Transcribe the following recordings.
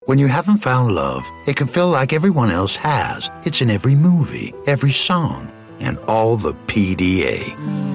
When you haven't found love, it can feel like everyone else has. It's in every movie, every song, and all the PDA.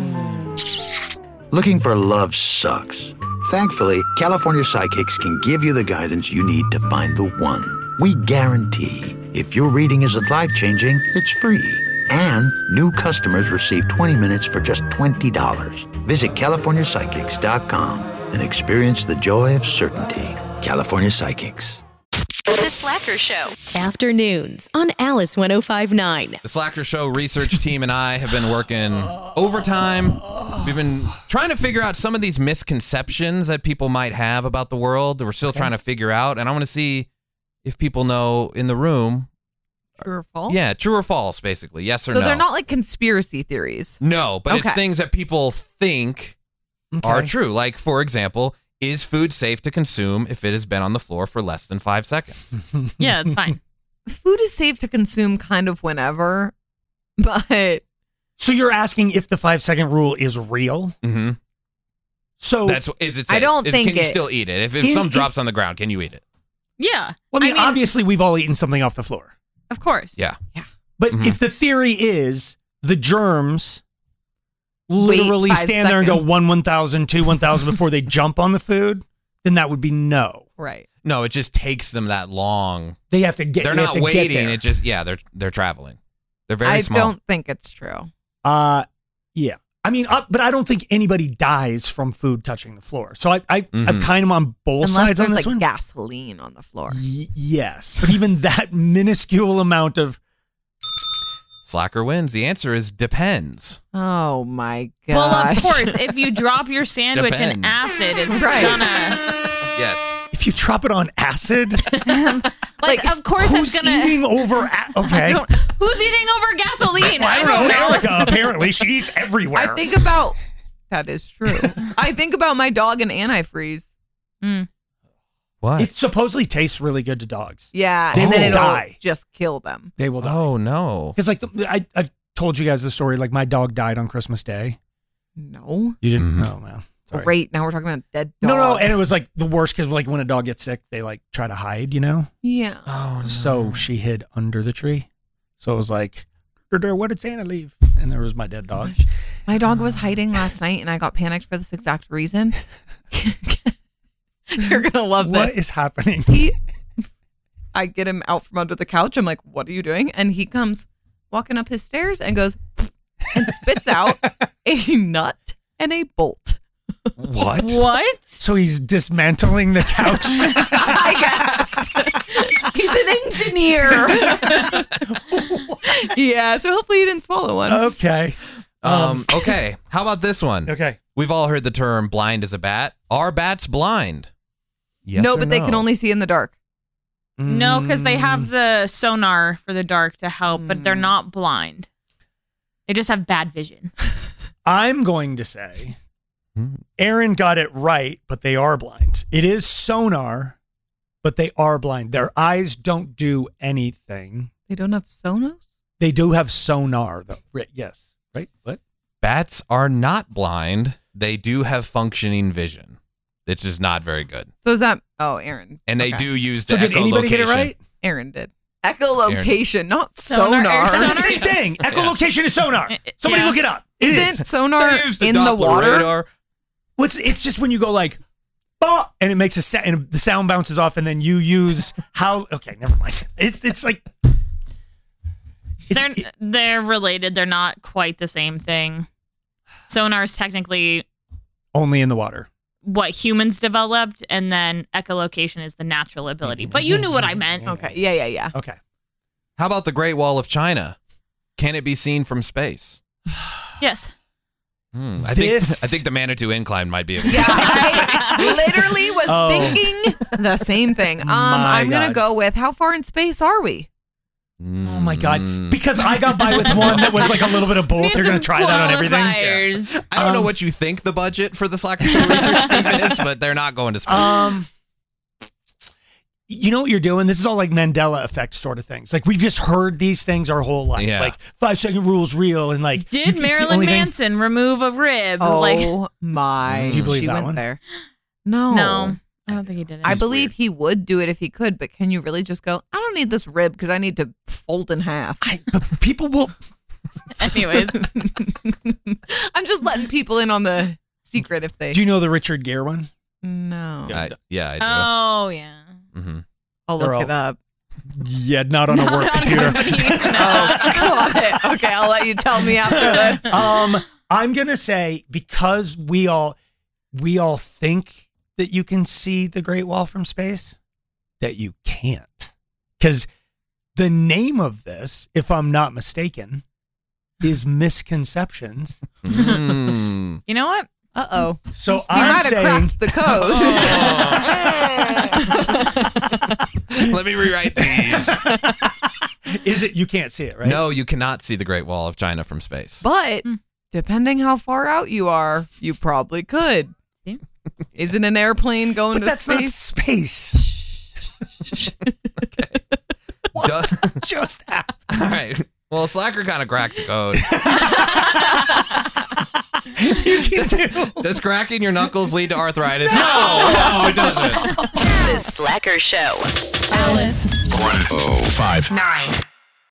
Looking for love sucks. Thankfully, California Psychics can give you the guidance you need to find the one. We guarantee if your reading isn't life-changing, it's free. And new customers receive 20 minutes for just $20. Visit CaliforniaPsychics.com and experience the joy of certainty. California Psychics. The Slacker Show. Afternoons on Alice 105.9. The Slacker Show research team and I have been working overtime. We've been trying to figure out some of these misconceptions that people might have about the world that we're still trying to figure out. And I want to see if people know in the room. True or false? Yeah, true or false, basically. Yes or no. So they're not like conspiracy theories. No, but it's things that people think are true. Like, for example, is food safe to consume if it has been on the floor for less than 5 seconds? Yeah, it's fine. Food is safe to consume kind of whenever, but... So you're asking if the 5-second rule is real? Mm-hmm. So is it safe? I don't think Can you still eat it? If some drops on the ground, can you eat it? Yeah. Well, I mean, obviously we've all eaten something off the floor. Of course. Yeah. But if the theory is the germs literally stand there and go 1,000, 2, 1,000 before they jump on the food, then that would be no. Right. No, it just takes them that long. They have to get. They're not waiting. It just they're traveling. They're very small. I don't think it's true. Yeah. I mean, but I don't think anybody dies from food touching the floor. So I'm kind of on both sides on this one. Unless there's gasoline on the floor. Yes, but even that minuscule amount of. Slacker wins. The answer is depends. Oh my gosh. Well, of course, if you drop your sandwich in acid, it's gonna. Yes. If you drop it on acid, like of course who's it's gonna. eating over? Okay. Who's eating over gasoline? I don't know. Erica, apparently she eats everywhere. I think about that is true. I think about my dog and antifreeze. What? It supposedly tastes really good to dogs. Yeah, They and then will it'll die. just kill them. They will die. Oh no! Because I've told you guys the story. Like my dog died on Christmas Day. No, you didn't. Oh man. Sorry. Great. Now we're talking about dead dogs. No, and it was like the worst because like when a dog gets sick, they like try to hide, you know? Yeah. Oh no. So she hid under the tree. So it was like, what did Santa leave? And there was my dead dog. My dog was hiding last night and I got panicked for this exact reason. You're going to love this. What is happening? I get him out from under the couch. I'm like, what are you doing? And he comes walking up his stairs and goes and spits out a nut and a bolt. What? What? So he's dismantling the couch? I guess. He's an engineer. Yeah, so hopefully he didn't swallow one. Okay. Okay. How about this one? Okay. We've all heard the term blind as a bat. Are bats blind? Yes no, or but they can only see in the dark. No, because they have the sonar for the dark to help, but they're not blind. They just have bad vision. I'm going to say Aaron got it right, but they are blind. It is sonar, but they are blind. Their eyes don't do anything. They don't have Sonos? They do have sonar, though. Yes. Right? What? Bats are not blind. They do have functioning vision. It's just not very good. So is that... Oh, Aaron. And they do use the So did anybody get it right? Aaron did. Echolocation, not sonar. It's the same thing. Echolocation is sonar. Somebody look it up. It Isn't is. sonar in the water? Radar. It's just when you go like, oh, and it makes a sound, and the sound bounces off, and then you use how. Okay, never mind. It's like They're related. They're not quite the same thing. Sonar is technically only in the water. What humans developed, and then echolocation is the natural ability. But you knew what I meant. Okay. Yeah. Okay. How about the Great Wall of China? Can it be seen from space? Yes. I think the Manitou Incline might be. Yeah, I literally was thinking the same thing. I'm going to go with how far in space are we? Oh my God. Because I got by with one that was like a little bit of both. You're going to try that on everything? Yeah. I don't know what you think the budget for the Slacker Show research team is, but they're not going to space. You know what you're doing? This is all like Mandela effect sort of things. Like we've just heard these things our whole life. Yeah. Like 5-second rule's real and like. Did Marilyn Manson remove a rib? Oh my. Do you believe she that went one? there. No. No. I don't think he did it. I believe he would do it if he could, but can you really just go, I don't need this rib because I need to fold in half? But people will. Anyways. I'm just letting people in on the secret if they. Do you know the Richard Gere one? No. I do. Oh, yeah. Mm-hmm. I'll They're look all- it up. Yeah, not on a work computer. Oh, got it. Okay, I'll let you tell me after this. I'm gonna say because we all think that you can see the Great Wall from space, that you can't. Because the name of this, if I'm not mistaken, is Misconceptions. Mm. You know what? Uh-oh. So He I'm might have saying cracked the code. Let me rewrite these. is it you can't see it, right? No, you cannot see the Great Wall of China from space. But depending how far out you are, you probably could. See? Isn't an airplane going But to that's space? not space. Just happened. All right. Well, Slacker kind of cracked the code. You can do. Does cracking your knuckles lead to arthritis? No, it doesn't. The Slacker Show. Alice 1059.